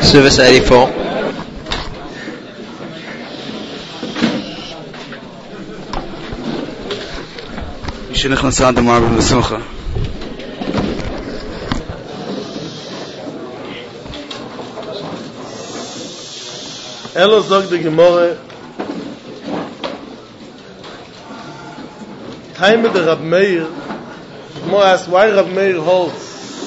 Service 84. שנכנס עד המערב בסוחה. Elo sagt die Gemorre, Taime der Rab Meir, Gemorre asks, why Rab Meir holds?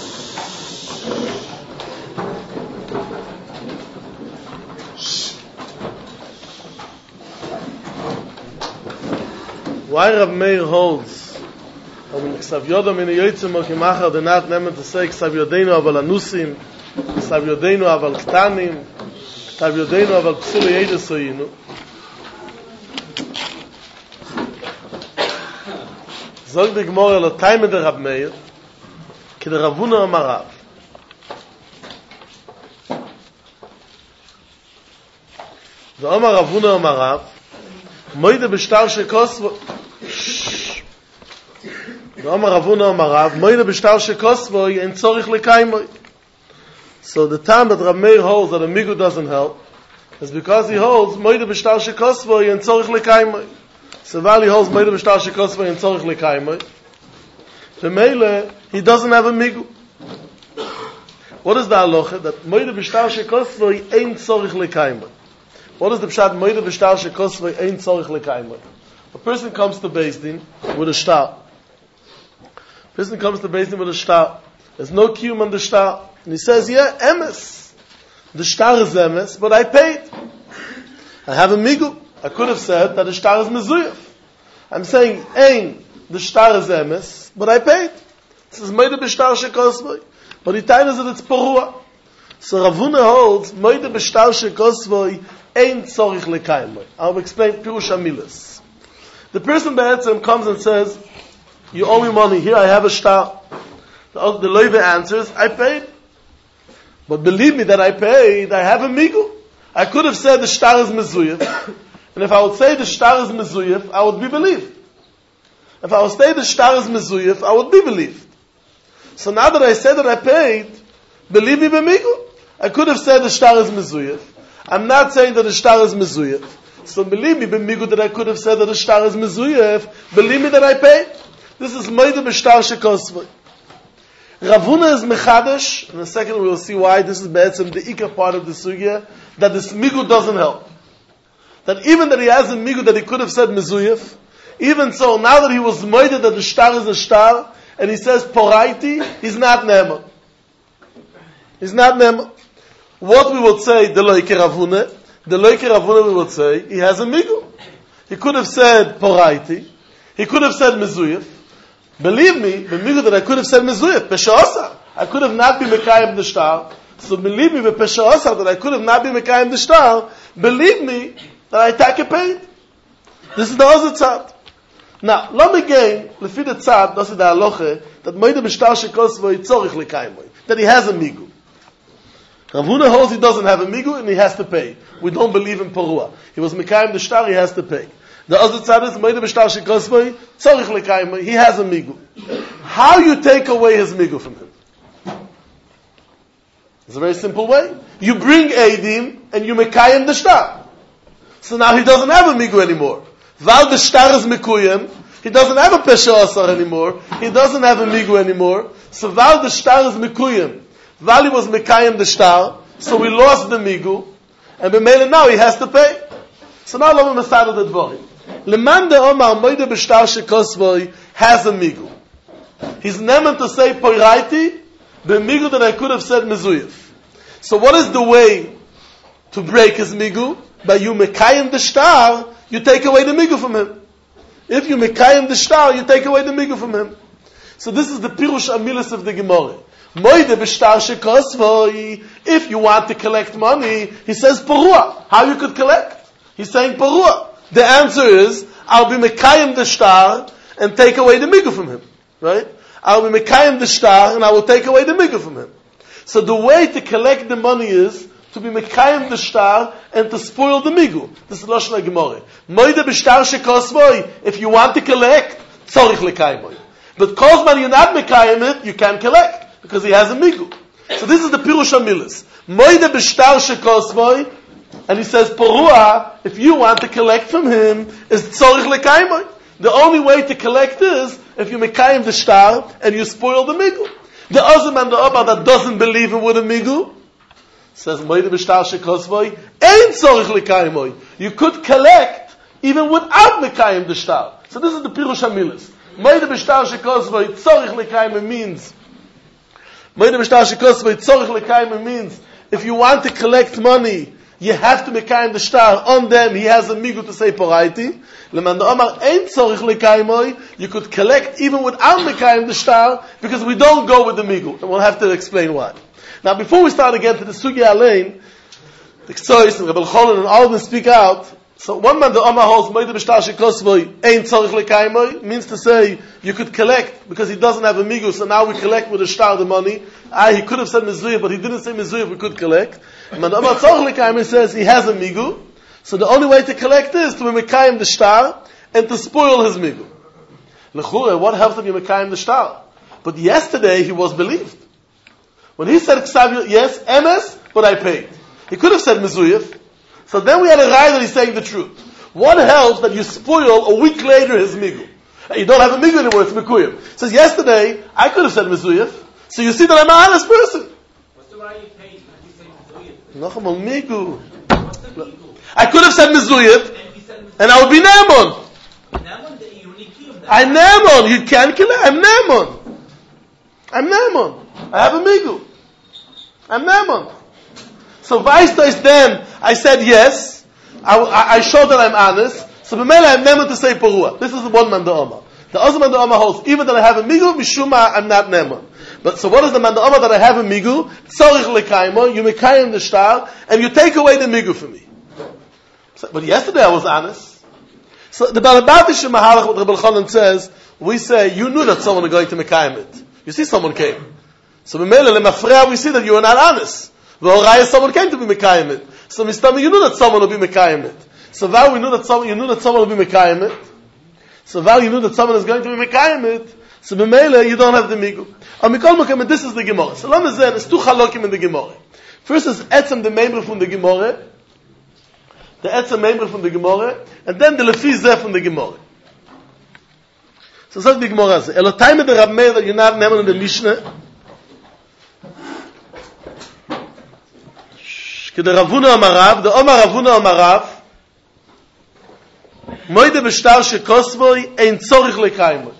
Why Rab Meir holds? When Ksav Yodam in the Yotzim or Kimachar, they're not named to say Ksav Yodeinu aval Anusim, Ksav Yodeinu aval Ktanim, Ksav Yodeinu aval Psulu Yedesoyinu. Zog the Gemara lo Taime der Rab Meir, ki der Ravuna Amarav. The Omar Ravuna Amarav, Moide b'shtar shekosvo. Omar Ravuna Amarav, Moide b'shtar shekosvo, ein tzorich lekaimoi. So the time that Rab Meir holds that a migu doesn't help is because he holds Moide b'shtar shekosvo, ein tzorich lekaimoi. So while he holds Moide b'shtar shekosvo, ein tzorich lekaimoi, the Meile, he doesn't have a migu. What is the halacha? That Moide b'shtar shekosvo, ein tzorich lekaimoi. What is the pshat moide b'shtar shekosvei ein tzorich lekaimoi? A person comes to Beis Din with a shtar. There's no kiyum on the shtar. And he says, yeah, emes. The shtar is emes, but I paid. I have a migu. I could have said that the shtar is mezuyaf. I'm saying, ein, the shtar is emes, but I paid. This is moide b'shtar shekosvei. But he tells us that it's porua. So Ravuna holds, moide b'shtar shekosvei ein tzorich lekaimoi. I'll explain Pirush Amilas. The person be'etzem comes and says, you owe me money, here I have a shtar. The loive answers, I paid. But believe me that I paid, I have a migu. I could have said the shtar is mezuyif, and if I would say the shtar is mezuyif, I would be believed. If I would say the shtar is mezuyif, I would be believed. So now that I said that I paid, believe me b'migu. I could have said the shtar is mezuyif. I'm not saying that the shtar is mezuyef. So believe me, b'migu that I could have said that the shtar is mezuyef. Believe me that I paid. This is moide b'shtar shekosvei. Ravuna is mechadash. In a second we will see why this is be'etzem the ikar part of the sugya, that this migu doesn't help. That even that he has a migu that he could have said mezuyef, even so, now that he was moide that the shtar is a shtar, and he says poraiti, he's not nema. He's not nema. What we would say, the loike Ravuna we would say, he has a migu. He could have said poraiti, he could have said mezuyef. Believe me, the migu that I could have said mezuyef, peshaosa. I could have not been mekayim the shtar. So believe me, the peshaosa that I could have not been mekayim the shtar. Believe me that I take a paid. This is the other tzad. Now, let me gain, lefi the tzad, das is the halacha, that moide b'shtar shekosvei tzorich lekaimoi, that he has a migu. Ravuna holds he doesn't have a migu and he has to pay. We don't believe in porua. He was mekayim the shtar, he has to pay. The other tzad is moide b'shtar shekosvei tzorich lekaimoi, he has a migu. How you take away his migu from him? It's a very simple way. You bring eidim and you mekayim the shtar. So now he doesn't have a migu anymore. While the shtar is mekuyim, he doesn't have a pesha asar anymore. He doesn't have a migu anymore. So while the shtar is mekuyim, while he was mekayim the shtar, so we lost the migu, and b'meila now he has to pay. So now let me masada the dvorim. Leman de omar moide b'shtar shekosvoi has a migu. He's nemen to say poiraiti, the migu that I could have said mezuyif. So what is the way to break his migu? By you mekayim the shtar, you take away the migu from him. If you mekayim the shtar, you take away the migu from him. So this is the pirush amilis of the Gemara. Moide b'shtar shekosvoi. If you want to collect money, he says porua. How you could collect? He's saying porua. The answer is, I'll be mekayim the shtar and take away the migu from him. Right? I'll be mekayim the shtar and I will take away the migu from him. So the way to collect the money is to be mekayim the shtar and to spoil the migu. This is Lashon HaGemara. Moide b'shtar shekosvoi. If you want to collect, tzorich lekayimoi. But cause when you're not mekayim it, you can't collect because he has a migu. So this is the pirush amilis. Moide b'shtar shekosvoi, and he says, Porua, if you want to collect from him, is tzorich lekaimoi. The only way to collect is if you mekayim the shtar and you spoil the migu. The Ozim and the Abba that doesn't believe it with a migu says, Moide b'shtar shekosvoi, ain't tzorich lekaimoi. You could collect even without mekayim the shtar. So this is the Pirush HaMilas. Moide b'shtar shekosvoi, tzorich lekaimoi means, Moide b'shtar shekosvoi, tzorich lekaimoi means, if you want to collect money, you have to mekayim the shtar on them. He has a migu to say poraiti. Leman the Omar ain't tzorich lekaimoi. You could collect even without mekayim the shtar because we don't go with the migu. And we'll have to explain why. Now, before we start again to the Sugya Alein, the Ksois and Rebbe Cholon and all of them speak out. So one man the Omar holds moide b'shtar shekosvoi ain't tzorich lekaimoi means to say you could collect because he doesn't have a migu. So now we collect with the shtar the money. He could have said mezuyah, but he didn't say mezuyah. We could collect. And when the Omar tzorich lekaimoi says he has a migu, so the only way to collect is to be mekayim the shtar and to spoil his migu. L'chura, what helps if you mekayim the shtar? But yesterday he was believed. When he said ksav, yes, emes, but I paid. He could have said mezuyah. So then we had a raya that he's saying the truth. What helps that you spoil a week later his migu? You don't have a migu anymore, it's mekuyim. Says yesterday, I could have said mezuyah. So you see that I'm an honest person. What's the raya you paid? You say mezuyah. Nachamol migu. I could have said mezuyah, and I would be Naaman. I'm Naaman. You can't kill it. I'm Naaman. I have a migu. I'm Naaman. So Vaistais then, I said yes. I showed that I'm honest. So B'mela I'm Naaman to say Porua. This is the one man the Omar. The other man the Omar holds, even that I have a migu, Mishuma, I'm not Naaman. But so what is the man the Omar that I have a migu? Tzorich lekaimo, you mekayim the shtar, and you take away the migu from me. So, but yesterday I was honest. So the Balabatish Mahalach, what Rebbe Cholon says, we say, you knew that someone was going to mekayim it. You see someone came. So B'mela lemafreya we see that you were not honest. V'oraya someone came to be mekayim it. So Mistami, you knew that someone would be mekayim it. So Val, you knew that someone would be mekayim it. So Val, you knew that someone is going to be mekayim it. So B'mela, you don't have the migu. Amikol Mokem, this is the Gemara. So Lama Zen, it's two halokim in the Gemara. First is Etzem the member from the Gemara. The Etzem member from the Gemara. And then the Lefi Zeh from the Gemara. So says the Gemara, Elotaim the Rab Meir that you're not named in the Mishnah. The Ravuna Amarav, the Omar Ravuna Amarav, Moide b'shtar shekosvoi ein tzorich lekaimoi.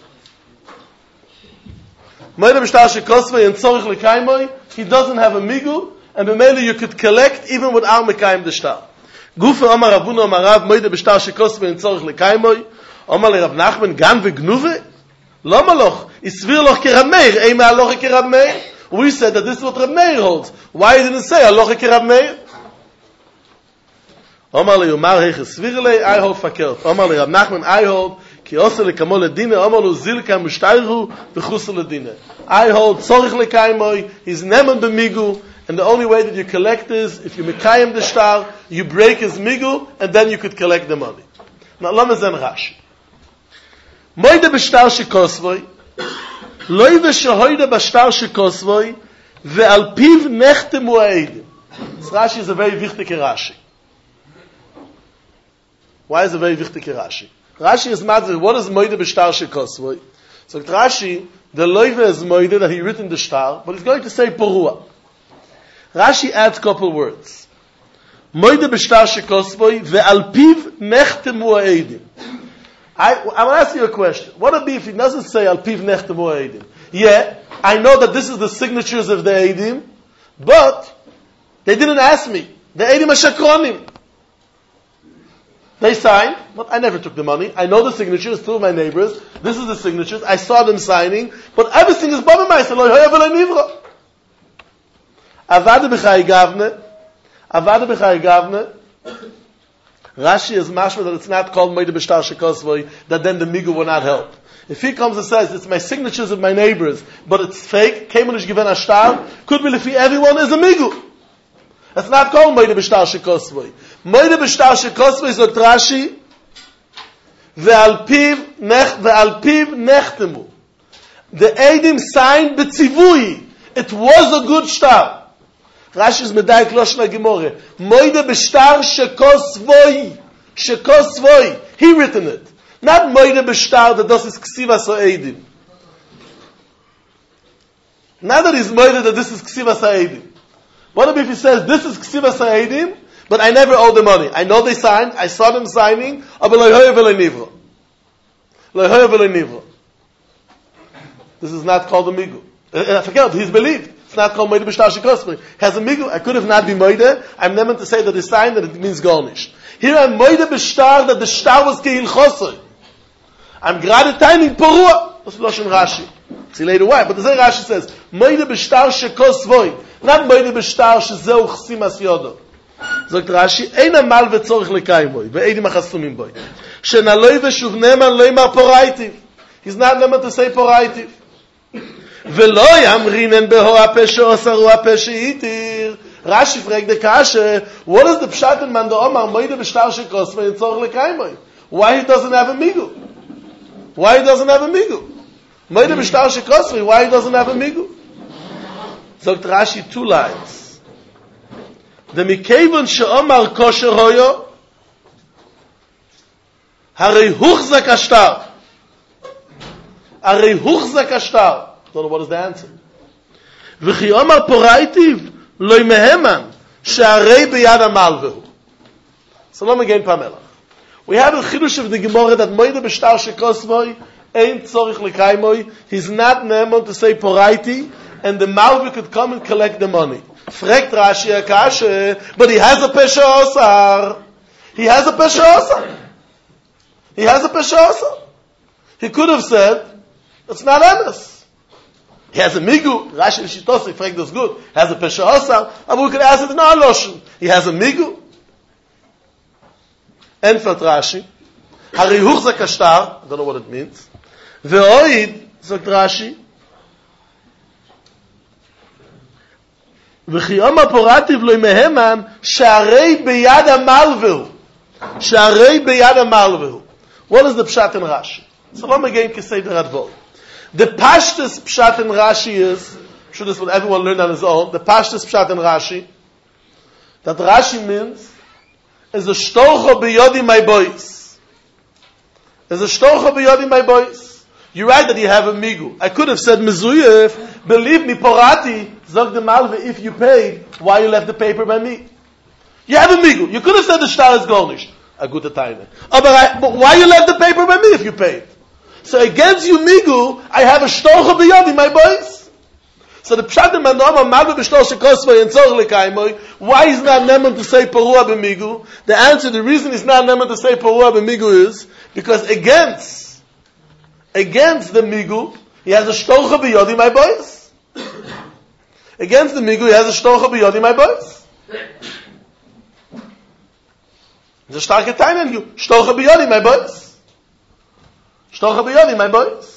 Moide b'shtar shekosvoi ein tzorich lekaimoi. He doesn't have a migu, and b'meili you could collect even without mekayim the shtar. Gufe Omar Ravuna Amarav, Moide b'shtar shekosvoi ein tzorich lekaimoi. Omar le Rav Nachman gan v'gnuve. Lo maloch, isvir loch kerab Meir, ein ma'aloch kerab Meir. We said that this is what Rab Meir holds. Why didn't it say aloch kerab Meir? Omar le Yomar heich esvirle, I hold fakert. Omar le Rab Nachman, I hold, ki ose le kamo le dine, Omar le zilka mushtayru, v'chusa le dine. I hold, tzorich le kaimoi, he's neman b'migu, and the only way that you collect is, if you mekayim the shtar, you break his migu, and then you could collect the money. Now, lama zen Rashi. Moide b'shtar shekosvoi, loi v'shahoide b'shtar shekosvoi, ve'al piv nechtemu ha'edim. This Rashi is a very wichtig Rashi. Why is it very wichtig Rashi? Rashi is mad. What is moide b'shtar shekosvoi? So Rashi, the loive is moide that he written the shtar, but he's going to say porua. Rashi adds a couple words. Moide b'shtar shekosvoi ve'al piv nechtemu ha'edim. I want to ask you a question. What would it be if he doesn't say al piv nechtemu ha'edim? Yeah, I know that this is the signatures of the edim, but they didn't ask me. The edim are shakronim. They signed, but I never took the money. I know the signatures, two of my neighbors. This is the signatures. I saw them signing, but everything is baba ma'aseh lo hoya v'lo nivra. Avada b'chai gavne. Rashi is mashma that it's not called moide b'shtar shekosvoi, that then the migu will not help. If he comes and says, it's my signatures of my neighbors, but it's fake, kemonish given ashtar, could be if everyone is a migu. It's not called moide b'shtar shekosvoi. Moide b'shtar shekosvoi is like Rashi, ve'al piv nechtemu. The edim signed b'tzivui. It was a good shtar. Rashi is medayik loshna gemore. Moide b'shtar shekosvoi. Shekosvoi. He written it. Not moide b'shtar that this is ksivas ha'edim. Not that he's moide that this is ksivas ha'edim. What if he says, this is ksivas ha'edim, but I never owe the money. I know they signed, I saw them signing, but lo'hoya v'le'nivro. Lo'hoya v'le'nivro. This is not called a migu. I forget, he's believed. It's not called moide b'shtar shekosvoi. Has a migu, I could have not been moide. I'm never to say that he signed that it means garnish. Here I'm moide b'shtar that the shtar was keil chosoi. I'm gerade timing porua. That's Lashon Rashi. See later why, but the same Rashi says, moide b'shtar shekosvoi. Not moide b'shtar shezeu chsimas yodo. Sagt Rashi, ein amal v'tzorich lekayim boi, ve'edim achasumim boi. Shenaloi v'shuv neman loimar poraitiv. He's not neman to say poraitiv. Ve'lo yamrinen beho ape she'osaru ape she'itir. Rashi fragt the kashe, what is the pshat in man the omar, moide b'shtar shekosvoi and tzorich lekayim boi? Why he doesn't have a migu? Why he doesn't have a migu? Moide b'shtar shekosvoi, why he doesn't have a migu? Sagt Rashi two lines. The mikevon she'omar kosher hoyo, harei huchzak ashtar. Harei huchzak ashtar. Don't know what is the answer. V'chi omar poraitiv, loy meheman, she'arei beyad amal vehu. So let me again Pamela. We have a chidush of the Gemara that moide b'shtar shekosvoi, ain't tzorich l'kaimoi, he's not neman to say poraiti, and the Malvi could come and collect the money. Frekt Rashi Akashe, but he has a pesha osar. He has a pesha osar. He has a pesha osar. He could have said, it's not emes. He has a migu. Rashi Shitosi, frekt is good. He has a pesha osar. And we could ask it in our lotion. He has a migu. Enfert Rashi. Hari huchzak ashtar. I don't know what it means. Ve'oid, sagt Rashi, וכי אומר פורטיב לא מהמן שערי ביד המלבהו. שערי ביד המלבהו. What is the pshat in Rashi? So let me again say the Radvol. The pashtus pshat in Rashi is, I'm sure this is what everyone learned on his own, the pashtus pshat in Rashi, that Rashi means, is a shtorcho biyodi my boys. Is a shtorcho biyodi my boys. You write that you have a migu. I could have said mezuyef, believe me, porati, zog the malve, if you paid, why you left the paper by me? You have a migu. You could have said the shtar is garnish. A good time. But why you left the paper by me if you paid? So against you migu, I have a shtorcha biyodi, my boys. So the pshat in manoma, malve b'shtor shekosvoi and tzorich l'kaimoi, why is not neman to say porua b'migu? The answer, the reason he's not neman to say porua b'migu is, because against the migu, he has a shtorcha biyodi, my boys. Against the migu, he has a shtorcha biyodi, my boys. It's a starke time in you. Shtorcha biyodi, my boys. Shtorcha biyodi, my boys.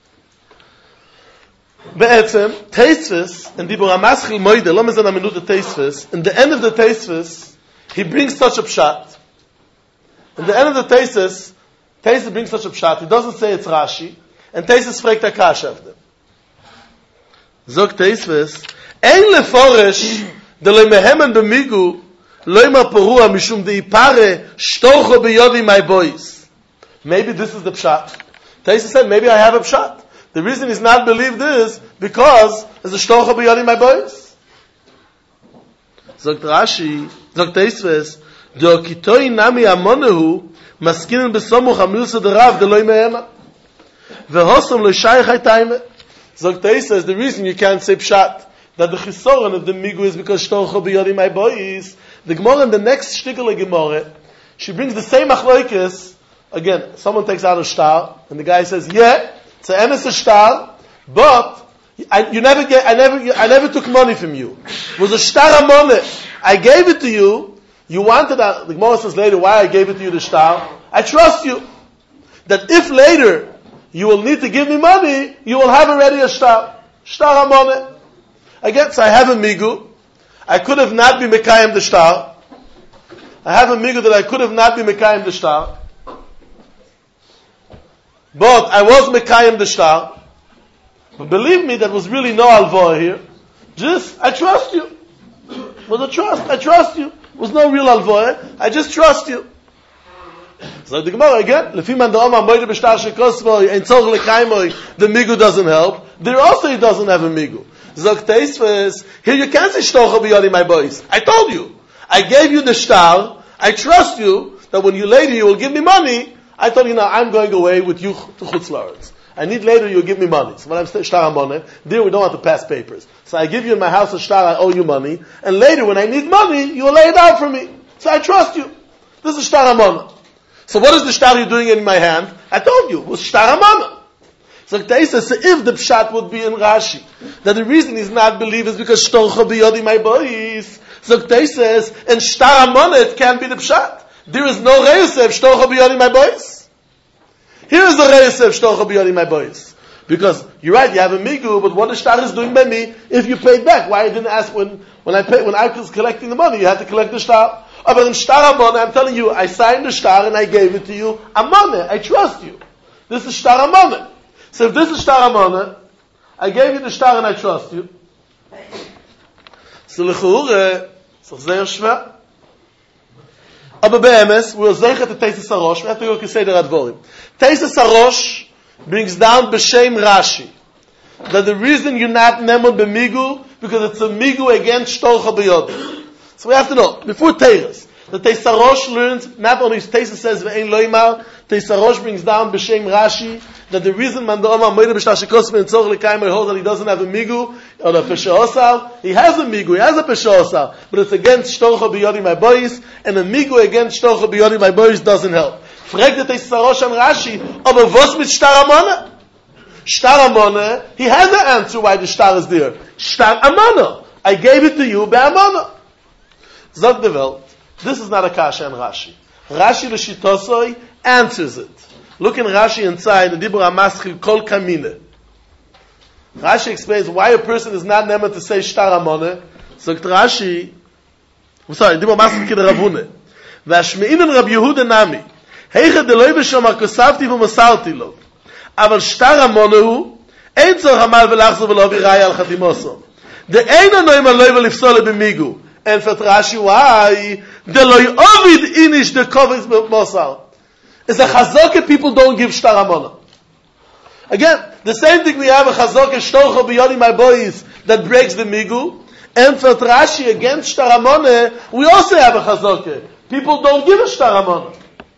Be'etzem, Teisves, and Dibur HaMaschil Moide, lo mezan ha-minute Teisves, in the end of the Teisves, he brings such a pshat. In the end of the Teisves brings such a pshat. He doesn't say it's Rashi, and Teisves fragt Akash of them. Zog Teisves, ein leforesh, de le mehemen b'migu, loima porua mishum de ipare, shtorcho biyodi my boys. Maybe this is the pshat. Teisves said, maybe I have a pshat. The reason he's not believed is because there's a shtorcha b'yodi my boys. Zogt Rashi, Zogt Teisves, do kitoi nami amonehu maskinen besomuch amilsa derav deloi mehema vehosom lo shayich haytaime. Zogt Teisves, the reason you can't say pshat that the chisoron of the migu is because shtorcha b'yodi my boys. The Gemara in the next shtickle Gemara, she brings the same achloikis. Again, someone takes out a shtar, and the guy says, yeah, it's an emes shtar, but I never took money from you. It was a shtar amone. I gave it to you. You wanted that. The Gemara says later why I gave it to you, the shtar. I trust you that if later you will need to give me money, you will have already a shtar. Shtar amone. Again, so I have a migu. I could have not been mekayim the shtar. I have a migu that I could have not been mekayim the shtar. But I was mekayim the shtar. But believe me, there was really no alvoa here. Just, I trust you. was a trust. I trust you. It was no real alvoy. I just trust you. So the Gemara again, the migu doesn't help. There also he doesn't have a migu. Here you can't say shtocha b'yadi my boys. I told you. I gave you the shtar. I trust you that when you later you will give me money. I told you now I'm going away with you to Chutz La'aretz. I need later you'll give me money. So when I'm shtar amone, there we don't have to pass papers. So I give you in my house a shtar, I owe you money. And later when I need money, you'll lay it out for me. So I trust you. This is shtar amone. So what is the shtar you're doing in my hand? I told you, it was shtar amone. So Taisa says, if the pshat would be in Rashi, that the reason he's not believed is because shtorcha b'yodi my boys. So Taisa says, and shtar amone, it can't be the pshat. There is no reyosev shtorcha b'yodi my boys. Here is the reyosev shtorcha b'yodi my boys. Because you're right, you have a migu, but what the shtar is doing by me, if you paid back, why you didn't ask when I was collecting the money, you had to collect the shtar. But in shtar amone, I'm telling you, I signed the shtar and I gave it to you. Amone, I trust you. This is shtar amone. So if this is shtar amone, I gave you the shtar and I trust you. So l'chur, so sehr schwer. Aber be'emes, we'll zeichen to Tesis Harosh, we have to go to Seder Advorim. Tesis Harosh brings down b'shem Rashi, that the reason you're not nemon b'migu, because it's a migu against shtorcha b'yodi. So we have to know, before Teres, the Tesis Harosh learns, not only Tesis says ve'ein loimar, Tesis Harosh brings down b'shem Rashi, that the reason man do'amar moide b'shtar shekosmen tzorch l'kaim holds that he doesn't have a migu, or a pesha osar, he has a migu, he has a pesha osar, but it's against shtorcha b'yodi my boys, and a migu against shtorcha b'yodi my boys doesn't help. Frag the Tesis Harosh and Rashi, aber was mit shtar amone? Shtar amone, he has an answer why the shtar is there. Shtar amone, I gave it to you be'amone. Zog the Welt, this is not a kasha and Rashi. Rashi l'shitosoi answers it. Look in Rashi inside the Dibur HaMaschil Kol Kamine. Rashi explains why a person is not nemer to say shtar amone. So Rashi, Dibur HaMaschil Kid Ravune. V'ashmeinen Rab Yehuda Nami. Heicha deloi b'shomar kosavti v'masarti lo. Aval shtar amone hu, ein tzor hamal v'lachzor v'lo v'raya al chatimoso. De eina noima loi v'lifsole b'migu. And for Rashi, why? Deloi ovid inish de kovis b'mosar. It's a chazaka people don't give shtar amona. Again, the same thing we have a chazaka shtorcha b'yodi my boys that breaks the migu. And for Rashi against shtar amona, we also have a chazaka. People don't give a shtar amona.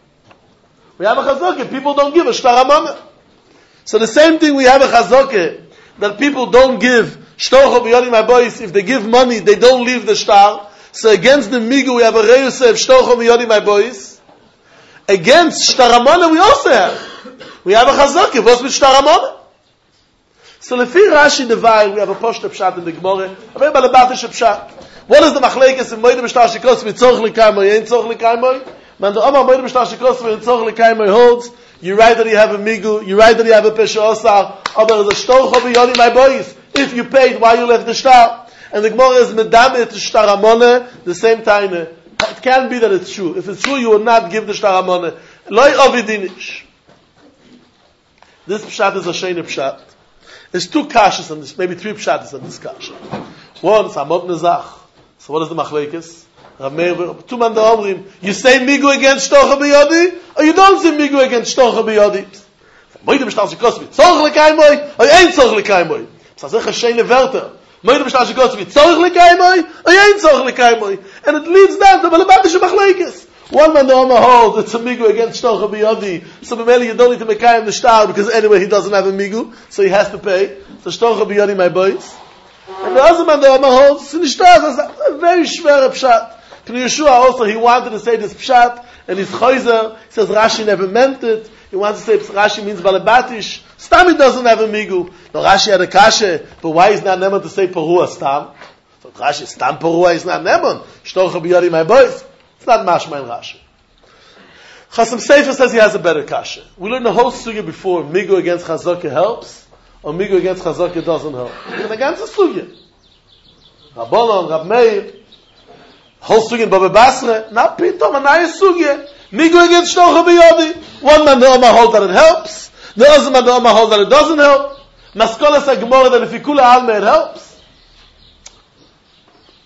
We have a chazaka. People don't give a shtar amona. So the same thing we have a chazaka that people don't give shtorcha b'yodi my boys. If they give money, they don't leave the shtar. So against the migu, we have a reyusev shtorcha b'yodi my boys. Against shtar amone, we also have. We have a chazaka. What's with shtar amone? So lefi Rashi divide, we have a poshta pshat in the Gemara. A very balabatish pshat. What is the machlekes in moide b'shtar shekos v'tzorch l'kaimoy, ain't tzorch l'kaimoy? Man the Omar moide b'shtar shekos v'tzorch l'kaimoy holds. You write that you have a migu. You write that you have a pesha osar. Oh, there is a shtorcha b'yodi my boys. If you paid, why you left the shtar? And the Gemara is medameh to shtar amone. The same time. It can't be that it's true. If it's true, you will not give the shtar amone. Loi ovidinish. This pshat is a sheina pshat. There's two kashas on this, maybe three pshatas on this kasha. One is amot nezach. So what is the machlekes? Two man the omrim. You say migu against shtorcha b'yodi, or you don't say migu against shtorcha b'yodi. Moide b'shtar shekosvi. Tzorch l'kaimoy, or ain't tzorch l'kaimoy. Psazech a sheina verter. Moide b'shtar shekosvi. Tzorch l'kaimoy, or ain't tzorch l'kaimoy. And it leads down to balabatish machlekes. One man the Omar holds it's a migu against shtorcha b'yodi. So b'meli you don't need to mekayim the shtar because anyway he doesn't have a migu, so he has to pay. So shtorcha b'yodi my boys. And the other man the Omar holds in the shtar. That's a very shver pshat. To Yeshua also he wanted to say this pshat and his chayzer. He says Rashi never meant it. He wants to say Rashi means balabatish. Stam he doesn't have a migu. No, Rashi had a kashe, but why is not neman to say parua stam? So Rashi stam parua is not neman. Shtorcha b'yodi my boys. It's not mashma in Rashi. Chasam Sefer says he has a better kasha. We learned the whole sugya before. Migu against chazaka helps, or migu against chazaka doesn't help. And against the sugya. Rabbanon, Rab Meir, whole sugya in Baba Basra. Now pitom anaya sugya. Migu against shtorcha b'yodi. One man the Omar holds that it helps. The other man the Omar holds that it doesn't help. Maskolas HaGemara that if you kula alma it helps.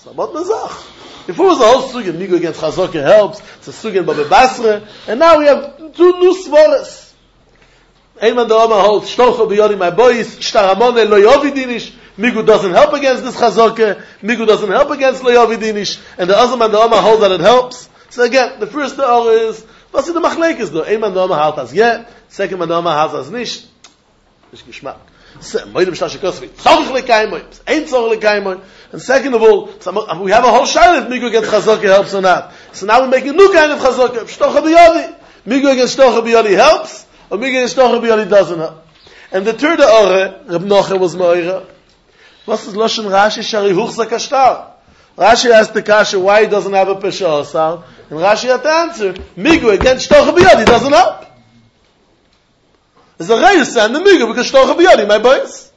So, but Mazach. Before it was a whole sugya, Migu against Chazaka helps, it's a sugya in Baba Basra, and now we have two new svaras. Einman the Oma holds, Shtocha b'yodi my boys, Shtaramone lo yovidinish, Migu doesn't help against this Chazaka, Migu doesn't help against lo yovidinish, and the other man the Oma holds that it helps. So again, the first Teor is, was in the Machlekes though? Einman the Oma holds as yet, second man the Oma holds as nicht. Nicht Geschmack. Moide b'shtar shekosvi, tzorich lekaymoy, ain't tzorich lekaymoy. And second of all, we have a whole shayla if Migu against Chazaka helps or not. So now we make a new kind of Chazaka. Shtocha b'yodi. Migu against Shtocha b'yodi helps, or Migu against Shtocha b'yodi doesn't help. And the third Ore, Reb Nocha was Moira. What's this Lashon Rashi? Shari huchzak ashtar. Rashi asked the kasha why he doesn't have a pesha osar, and Rashi had to answer, Migu against Shtocha b'yodi doesn't help. There's a reyus and the Migu because Shtocha b'yodi, my boys.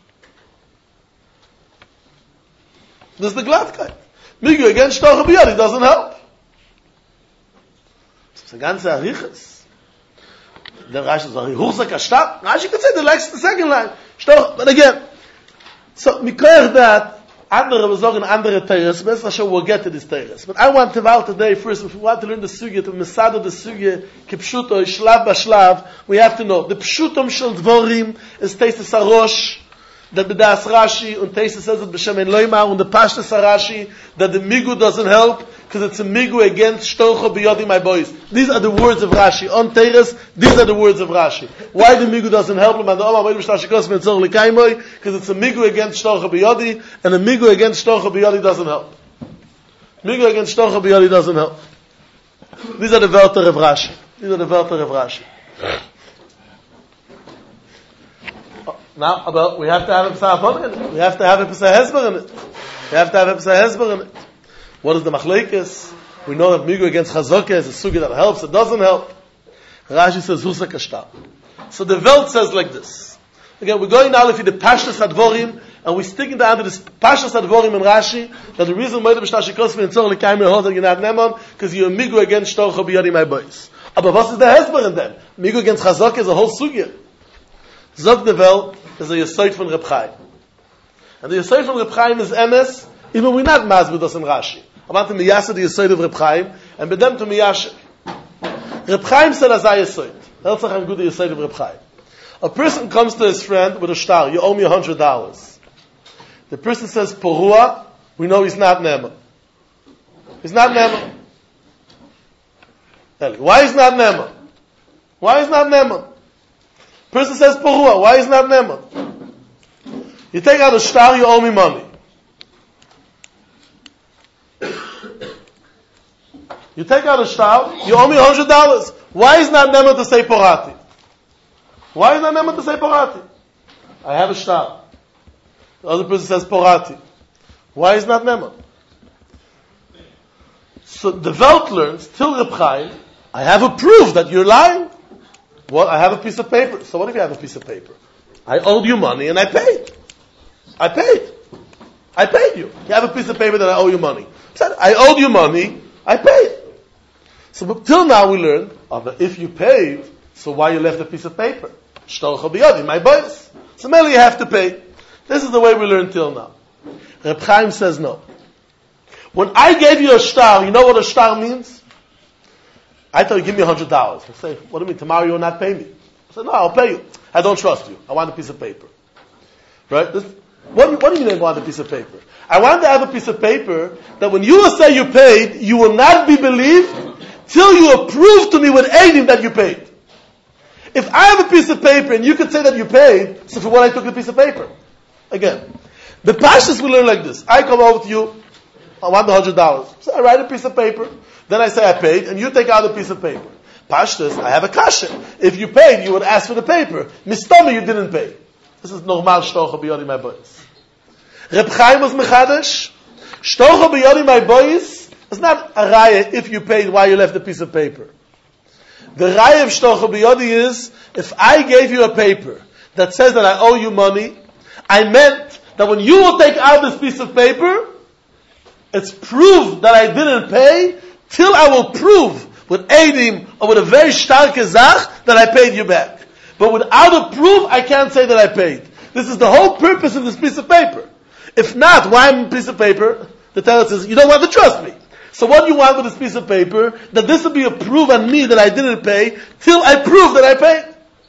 This is the Gladkeit. Migu against Shtocha b'yodi doesn't help. It's a ganze Arichas. Then Rashi says, Huchzak ashtar. Rashi could say the second line. Shtocha, but again, so because that, andere was sagen andere Teires, but Hashem will get to this Teires. But I want to vow today first, if we want to learn the Sugya, to Mesada the Sugya, Kipshuto, Shlav Bashlav, we have to know, the Pshutom Shel Dvorim is Teises HaRosh, that the Das Rashi, and Teises says it B'Shem En Loimar, and the Pashtas HaRashi, that the Migu doesn't help, because it's a Migu against Shtocha B'Yodi, my boys. These are the words of Rashi. On Teires, these are the words of Rashi. Why the Migu doesn't help him? And the Oma Moed B'Shtar Shekos Metzor L'Kaimoy, because it's a Migu against Shtocha B'Yodi, and a Migu against Shtocha B'Yodi doesn't help. Migu against Shtocha B'Yodi doesn't help. These are the Wörter of Rashi. These are the Wörter of Rashi. Now, about, we have to have a Pesach in it. We have to have a Pesach Hezber in it. We have to have a Pesach Hezber in it. What is the Machlekes? We know that Migu against Chazaka is a Sugi that helps, it doesn't help. Rashi says, Husak Ashtar. So the Welt says like this. Again, we're going now if the Pashtas Advorim, and we're sticking down to this Pashtas Advorim in Rashi, that the reason Moed B'Shtar Shekosvi and Tzor L'Kaimei Hod that you're not Nemon, because you're Migu against Shtocha B'Yodi my boys. But what is the Hezber in them? Migu against Chazaka is a whole Sugi. Zog the Welt is a Yesod from Reb Chaim. And the Yesod from Reb Chaim is Emes, even we're not Maz with us in Rashi. I want to miyaseh the Yesod of Reb Chaim, and with them to miyaseh. Reb Chaim said as I Yesod. That's how good the Yesod of Reb Chaim. A person comes to his friend with a shtar, you owe me $100. The person says, Porua, we know he's not Nema. He's not Nema. Why is not Nema? Why is not Nema? Person says, Porua, why is not Nema? You take out a shtar, you owe me money. You take out a shtar, you owe me $100. Why is not Nema to say Porati? Why is not Nema to say Porati? I have a shtar. The other person says Porati. Why is not Nema? So the Welt learns, till Reb Chaim, I have a proof that you're lying. What? I have a piece of paper. So what if you have a piece of paper? I owed you money and I paid. I paid you. You have a piece of paper that I owe you money. I owed you money, I paid. So till now we learned, if you paid, so why you left a piece of paper? Shtocha b'yodi, my boys. So maybe you have to pay. This is the way we learned till now. Reb Chaim says no. When I gave you a shtar, you know what a shtar means? I thought you give me $100. I say, what do you mean, tomorrow you will not pay me? I said, no, I'll pay you. I don't trust you. I want a piece of paper. Right? What do you mean I want a piece of paper? I want to have a piece of paper that when you will say you paid, you will not be believed till you prove to me with Eidim that you paid. If I have a piece of paper and you could say that you paid, so for what I took the piece of paper. Again, the Pashtas we learn like this. I come over to you, I want the $100. So I write a piece of paper, then I say I paid, and you take out a piece of paper. Pashtas, I have a kasha. If you paid, you would ask for the paper. Mistama, you didn't pay. This is normal shtocha b'yodi my boys. Reb Chaim was mechadash. Shtocha b'yodi my boys is not a raya if you paid why you left a piece of paper. The raya of shtocha b'yodi is if I gave you a paper that says that I owe you money, I meant that when you will take out this piece of paper, it's proof that I didn't pay till I will prove with Eidim or with a very stark zach that I paid you back. But without a proof, I can't say that I paid. This is the whole purpose of this piece of paper. If not, why am a piece of paper? The teretz is, you don't want to trust me. So what do you want with this piece of paper? That this will be a proof on me that I didn't pay, till I prove that I paid.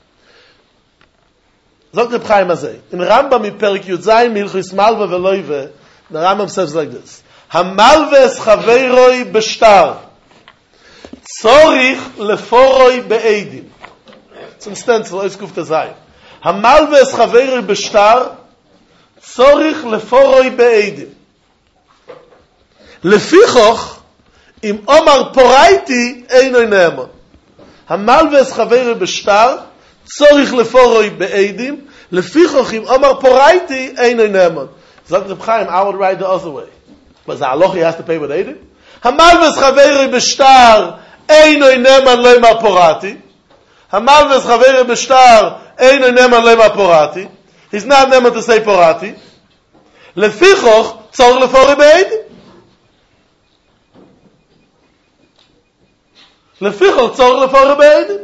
Zok Reb Chaim Azay. In Rambam in Perik Yud Zayin Milchus Malva Veloive, the Rambam says like this: Hamalves chaveiroi b'shtar, tzorich leforoi be'edim. It's in stencil, Ois Kuf Tezayim. Hamalves chaveiroi b'shtar, tzorich leforoi be'edim. Lefichoch, im omar poraiti, einoi ne'emon. Hamalves chaveiroi b'shtar, tzorich leforoi be'edim, lefichoch im omar poraiti, einoi ne'emon. Zok Reb Chaim, I would write the other way. But the halacha he has to pay with edim? Hamalves chaveiroi b'shtar, einoi ne'emon lo'imar porati. Hamalves chaveiroi b'shtar, einoi ne'emon lo'imar porati. He's not ne'emon to say porati. Lefichoch, tzorich leforoi be'edim. Lefichoch, tzorich leforoi be'edim.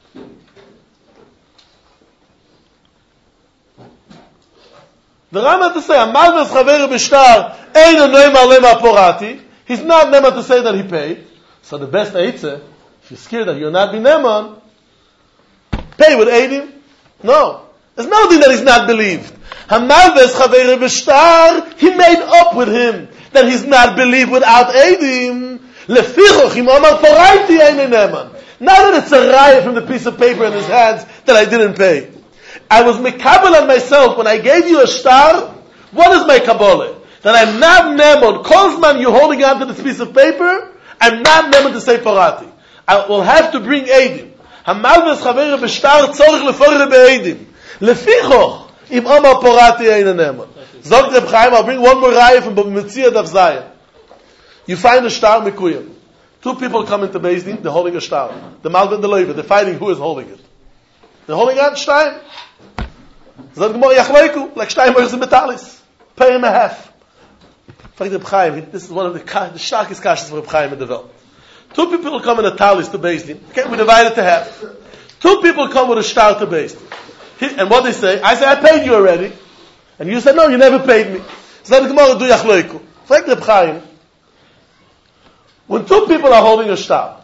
The Rambam to say, Hamalves chaveiroi b'shtar, einoi ne'emon lo'imar porati. He's not ne'emon to say that he paid. So the best eitzah, if you're scared that you'll not be ne'emon, pay with edim. No. There's nothing that he's not believed. Hamalves chaveiroi b'shtar, he made up with him that he's not believed without edim. Lefichoch im omar poraiti einoi ne'emon. Not that it's a raya from the piece of paper in his hands that I didn't pay. I was mekabel on myself when I gave you a star. What is my kabbalah? That I'm not ne'emon. Kolzman, you're holding on to this piece of paper, I'm not ne'emon to say parati. I will have to bring edim. Hamalves chaveiroi b'shtar, tzorich leforoi be'edim. Lefichoch im omar parati einoi ne'emon. Zok Reb Chaim, I'll bring one more raya from Metzia Daf Zayin. You find a star mekuyim. Two people come into Beis Din, they're holding a star. The Malva and the Leiva, they're fighting who is holding it. They're holding on Stein. Zok Gemara Yachleiku, like Stein Moichs and Metalis. Pay him a half. Reb Chaim, this is one of the sharkest kashas for Reb Chaim in the world. Two people come in a talis to Beis Din. Okay, we divide it to half. Two people come with a star to Beis Din. And what they say, I say, I paid you already. And you said, no, you never paid me. So the Gemara do Yachleiku. Reb Chaim, when two people are holding a star,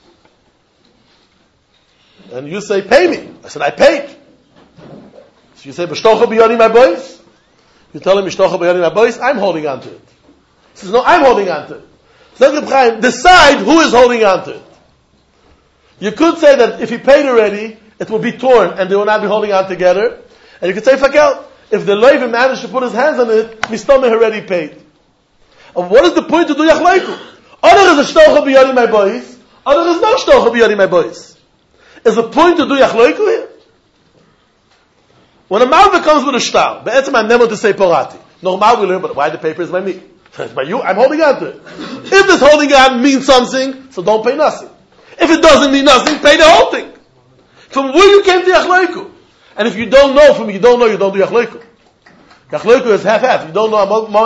and you say, pay me. I said, I paid. So you say, B'shtocha b'yoni my boys? You tell him, B'shtocha b'yoni my boys? I'm holding on to it. He says, no, I'm holding on to it. So Reb Chaim, decide who is holding on to it. You could say that if he paid already, it will be torn, and they will not be holding on together. And you could say, Fakel, if the Levi managed to put his hands on it, Mistomeh already paid. And what is the point to do Yachleiku? Other is a shtocha b'yoni my boys, other is no shtocha b'yoni my boys. Is the point to do Yachleiku here? When a Malva comes with a shtar, be'etzem I'm never to say porati. Normal we learn, but why the paper is by me? It's by you, I'm holding on to it. If this holding on means something, so don't pay nothing. If it doesn't mean nothing, pay the whole thing. From where you came to Yachleiku. And if you don't know, from you don't know, you don't do Yachleiku. Yachleiku is half-half. You don't know,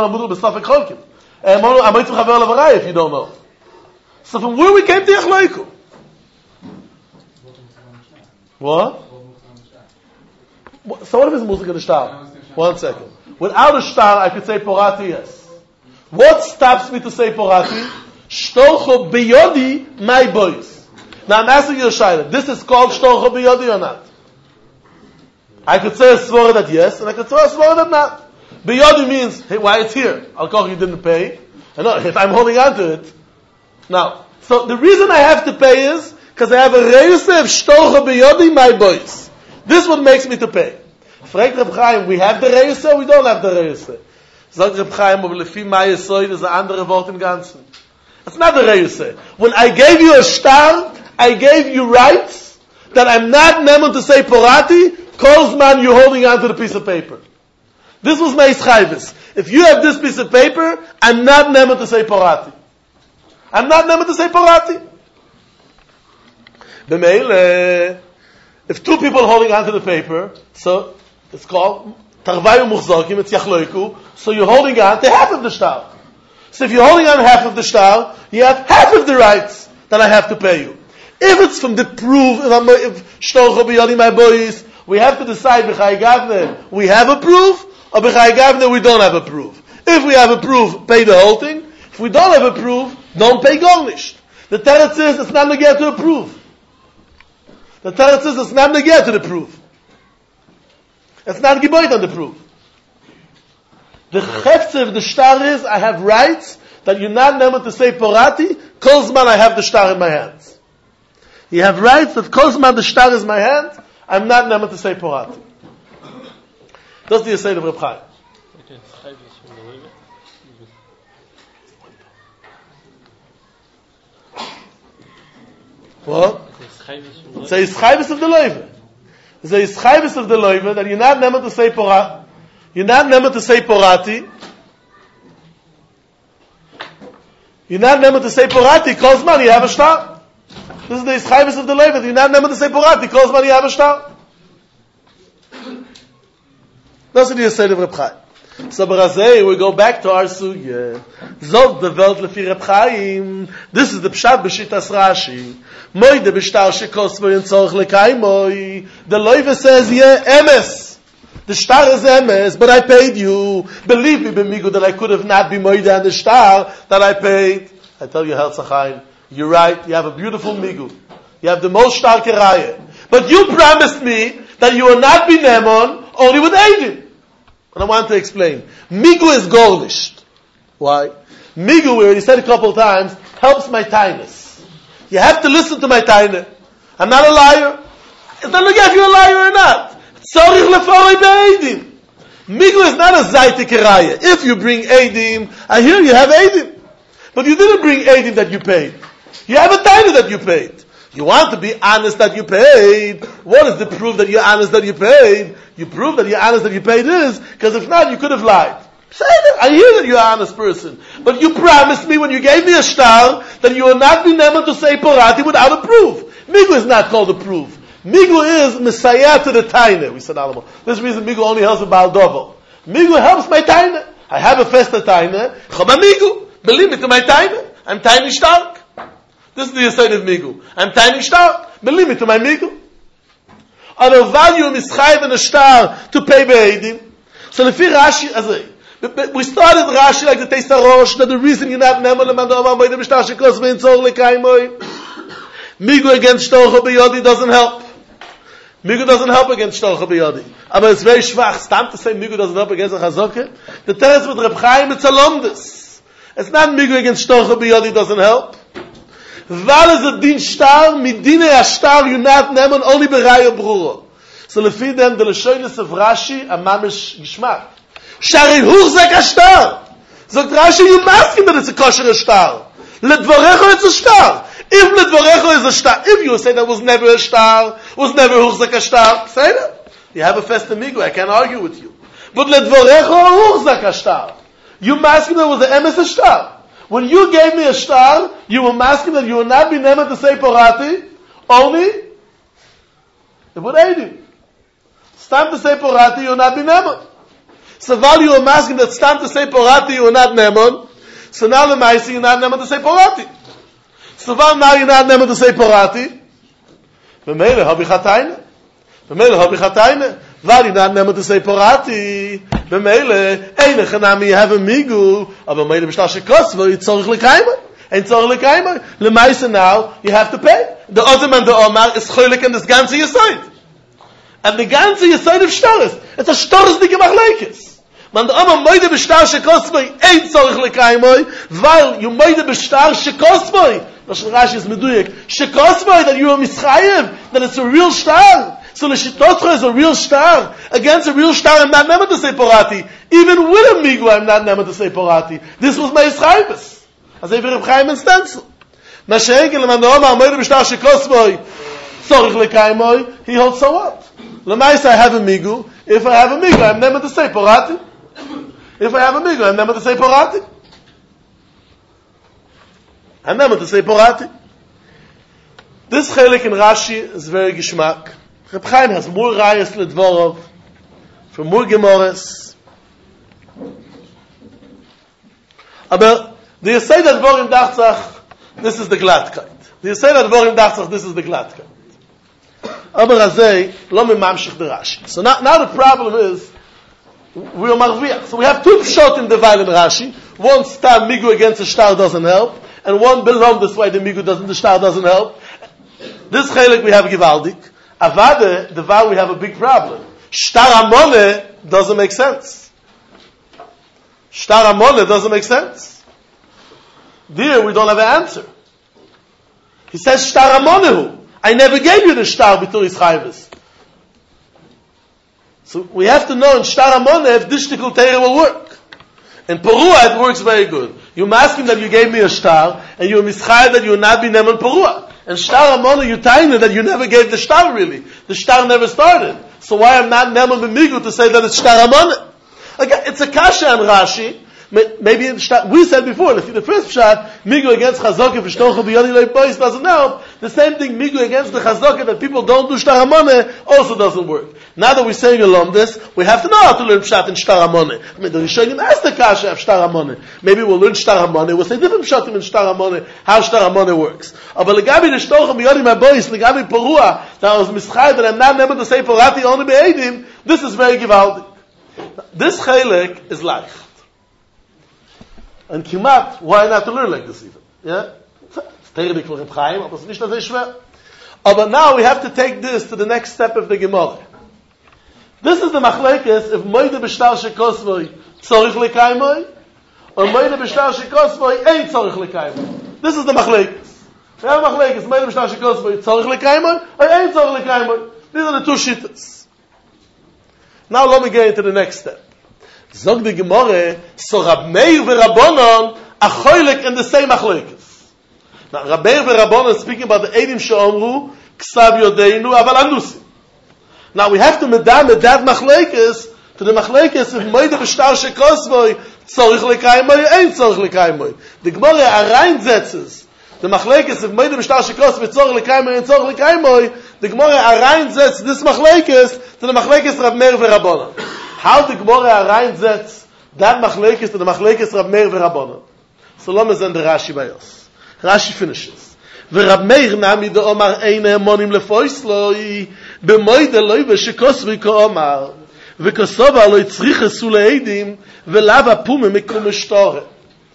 if you don't know. So from where we came to Yachleiku? What? So what if it's music in the shtar? 1 second. Without a shtar, I could say porati, yes. What stops me to say porati? Shtocho biyodi, my boys. Now I'm asking you a shayla. This is called shtocho biyodi or not? I could say a svara that yes, and I could say a svara that not. Biyodi means, hey, why it's here? Al koch you didn't pay. And no, if I'm holding on to it. Now, so the reason I have to pay is because I have a reise of shtocha biyodi, my boys. This is what makes me to pay. Fragt Reb Chaim, we have the reise or we don't have the reise? Sagt Reb Chaim, aber lefi ma yesoid is a andere Wort im Ganzen. It's not the reise. When I gave you a star, I gave you rights that I'm not neman to say porati, Kolzman, you're holding on to the piece of paper. This was my ischayvis. If you have this piece of paper, I'm not neman to say porati. I'm not neman to say porati. B'meile, if two people holding on to the paper, so it's called tarvayu muchzokim, it's yachloiku, so you're holding on to half of the shtar. So if you're holding on half of the shtar, you have half of the rights that I have to pay you. If it's from the proof, if shtocho b'yodi my boys, we have to decide b'chai gavne we have a proof, or b'chai gavne we don't have a proof. If we have a proof, pay the whole thing. If we don't have a proof, don't pay garnished. The teretz is, it's not neged to a proof. The teretz is, it's not neged to the proof. It's not giboit on the proof. The chefze of the shtar is, I have rights that you're not never to say porati, kolzman I have the shtar in my hands. You have rights that kolzman the shtar is in my hands, I'm not never to say porati. That's the Yesod of Reb Chaim. What? It's a ischayvis of the loive. It's a ischayvis of the loive that you're not never to say porati. You're not never to say porati. You're not never to say porati. Calls money, you have a shtar. This is the ischayvis of the loive that you're not never to say porati. Calls money, you have a shtar. That's what you said of Reb Chaim. So Barazei, we go back to our sugya. Zov the Welt lefi Reb Chaim. This is the Pshat b'Shitas Rashi. Moide b'shtar shekosvoi and tzorch lekaimoi. The loive says, yeah, emes. The shtar is emes, but I paid you. Believe me, b'migu, that I could have not been moide on the shtar that I paid. I tell you, Herz Chaim, you're right. You have a beautiful migu. You have the most starke raya. But you promised me that you will not be nemon only with Eidim. And I want to explain. Migu is garnished. Why? Migu, we already said a couple of times, helps my tainus. You have to listen to my tainus. I'm not a liar. It's not like if you're a liar or not. Tzorich leforei be'edim. Migu is not a zaytik raya. If you bring Eidim, I hear you have Eidim. But you didn't bring Eidim that you paid. You have a tainus that you paid. You want to be honest that you paid. What is the proof that you're honest that you paid? You prove that you're honest that you paid is, because if not, you could have lied. Say that. I hear that you're an honest person. But you promised me when you gave me a shtar that you will not be able to say porati without a proof. Migu is not called a proof. Migu is messiah to the taina. We said Alamo. This reason Migu only helps with Baal Dovo. Migu helps my taina. I have a festa taina. Chama Migu. Believe me to my taina. I'm tiny stark. This is the Yesod of Migu. I'm tiny stark. Believe me to my Migu. On a value of Mischayv and a star to pay be'edim. So lefi Rashi, we started Rashi like the Teisa Rosh, that the reason you're not Nemo Lemando Amam B'edem Shtar Shekos Ve'en Tzor Lekaimoi. Migu against Shtorcha B'yodi doesn't help. Migu doesn't help against Shtorcha B'yodi. But it's very schwach. Stam to say Migu doesn't help against a Chazoke. The teretz with Reb Chaim, it's a lomdus. It's not Migu against Shtorcha B'yodi doesn't help. Val is a din shtar, midine a shtar, you not nemon, only beraya bruro. So lefi dem, the leshoynes of Rashi, a mamish gishmak. Shari hurzek a shtar. Zogt Rashi, you must him that it's a kosher a shtar. Ledvorecho it's a shtar. If ledvorecho is a shtar, if you say that was never a shtar, was never hurzek a shtar, say that. You have a festa migu, I can't argue with you. But ledvorecho hurzek a shtar. You must him that was the emes a shtar. When you gave me a shtar, you were masking that you will not be never to say porati, only it would aid you. Stam to say porati, you will not be never. So while you were masking that stam to say porati, you will not never, so now the maisi, you're not never to say porati. So while now you're not never to say porati, v'meile habi chatayne, while you're not never to say porati, B'meile, eine chanami, you have a migu, aber meile b'shtar shekosvo, you tzorich lekaimer. And tzorich lekaimer. Lemaisa now, you have to pay. The Ozim and the Omar is cholik in this ganze Yesod. And the ganze Yesod of shtaris. It's a shtaris dike machlekes. Man the Omar meile b'shtar shekosvo, ein tzorich lekaimer, weil you meile b'shtar shekosvo. Lashon Rashi is meduyek. Shekosvo, that you are mischayev, that it's a real shtar. So the Shitotcha is a real star. Against a real star, I'm not never to say porati. Even with a migu, I'm not never to say porati. This was my Yisraibus. As I Reb Chaim and stencil. Mashenkel, Lemandoma, Amoyre B'shtar Shekosboi, Tzorich Lekaimoi, he holds so what? Lemaisa, I have a migu. If I have a migu, I'm never to say porati. If I have a migu, I'm never to say porati. I'm never to say porati. This chelik in Rashi is very gishmak. Reb Chaim has more rayas ledvorov, from more gemores. Aber the Yesod Advorim Dachzach, this is the Gladkeit. The Yesod Advorim Dachzach, this is the Gladkeit. Aber Azay, lo memamshich the Rashi. So now the problem is, we'll marviach. So we have two pshot in the Vail and Rashi. One stam migu against the star doesn't help, and one belong this way the star doesn't help. This chelik we have givaldik. Avade, the Vail we have a big problem. Shtar amone doesn't make sense. Shtar amone doesn't make sense. There we don't have an answer. He says shtar amonehu. I never gave you the shtar b'turis chayvus. So we have to know in shtar amoneh if this shtikul teira will work. In Perua it works very good. You ask him that you gave me a shtar, and you mischayed that you will not be neman Perua. And shtar amoneh you tiny that you never gave the shtar really. The shtar never started. So why am not neman b'migu to say that it's shtar amoneh? Again, it's a kasha and Rashi. Maybe we said before, the first shot, migu against chazokah v'shtocha b'yodi loy bois doesn't help. The same thing, migu against the chazokah that people don't do shtar amoneh also doesn't work. Now that we're saying along this, we have to know how to learn pshat in shtar amoneh. I mean, the Rishonim asked the kasha of shtar amoneh. Maybe we'll learn shtar amoneh. We'll say different pshatim in shtar amoneh, how shtar amoneh works. But legabi the shtocha b'yodi my bois, legabi Perua, that I was mischayed that I'm not able to say Perati only be'edim, this is very givaldik. This chaylik is leicht. And kimat, why not to learn like this even? Yeah? It's terrible for Reb Chaim, but it's not so schwer. But now we have to take this to the next step of the Gemara. This is the machlekes if moide b'shtar shekosvoi tzorich lekaimoi, or moide b'shtar shekosvoi ain't tzorich lekaimoi. This is the machlekes. We have machlekes, moide b'shtar shekosvoi tzorich lekaimoi, or ain't tzorich lekaimoi. These are the two shittas. Now let me get into the next step. Zog the Gemara, so Rab Meir v'Rabbanon achoylek in the same machlekes. Now Rab Meir v'Rabbanon is speaking about the Eidim she'omru ksav yodeinu aval anusim. Now we have to medam that machlekes to the machlekes if moide b'shtar shekosvoi tzorich lekaimoi ain't tzorich lekaimoi. The Gemara reinsetzes the machlekes if moide b'shtar shekosvoi tzorich lekaimoi ain't tzorich lekaimoi. The Gemara reinsetzes this machlekes to the machlekes Rab Meir v'Rabbanon. How the Gemara reinsetzt that machlekes to the machlekes Rab Meir v'Rabbanon. So let me send the Rashi by us. Rashi finishes. V'Rab Meir nami de Omar eine monim lefoisloi b'moide loi v'shekosvi ka'omar v'kosova loi tzrichesu le'edim v'lav apume mikum eshtore.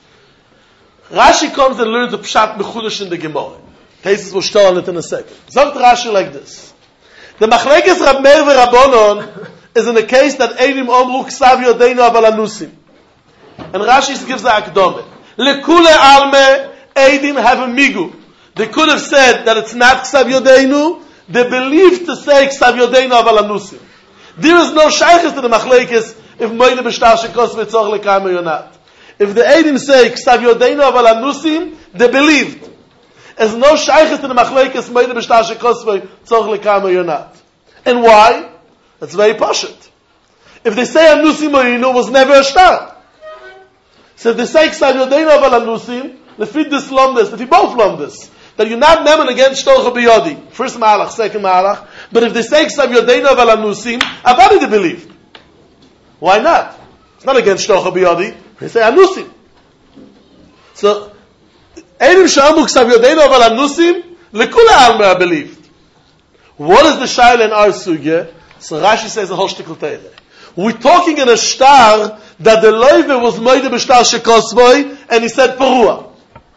Rashi comes and learns the pshat mechudesh in the Gemara. Cases will start on it in a second. Sagt Rashi like this. The machlekes Rab Meir v'Rabbanon is in the case that Eidim Omru Ksav Yodeinu Aval Anusim. And Rashi gives the akdome. Lekule alme Eidim have a migu. They could have said that it's not Ksav Yodeinu. They believe to say Ksav Yodeinu Aval Anusim. There is no shaykhis to the machlekes if Moide B'shtar Shekos V'tzorich Lekaimoi or not. If the Eidim say Ksav Yodeinu Aval Anusim, they believed. There's no shaykhis to the machlekes Moide B'shtar Shekos V'tzorich Lekaimoi or not. And why? That's very pashut. If they say Anusim Moinu was never a shtar. So if they say Ksav Yodeinu Aval Anusim, lefi this lomdes, lefi both lomdes, that you're not nemen against Shtocha B'yodi. First malach, second malach. But if they say Ksav Yodeinu Aval Anusim, Avadi they believe. Why not? It's not against Shtocha B'yodi. They say Anusim. So, Eidim Sha'amu Ksav Yodeinu Aval Anusim, lekula alma believed. What is the shayla in our sugya? So Rashi says a whole shtickle teire. We're talking in a shtar that the loive was moide b'shtar shekosvoi, and he said Perua.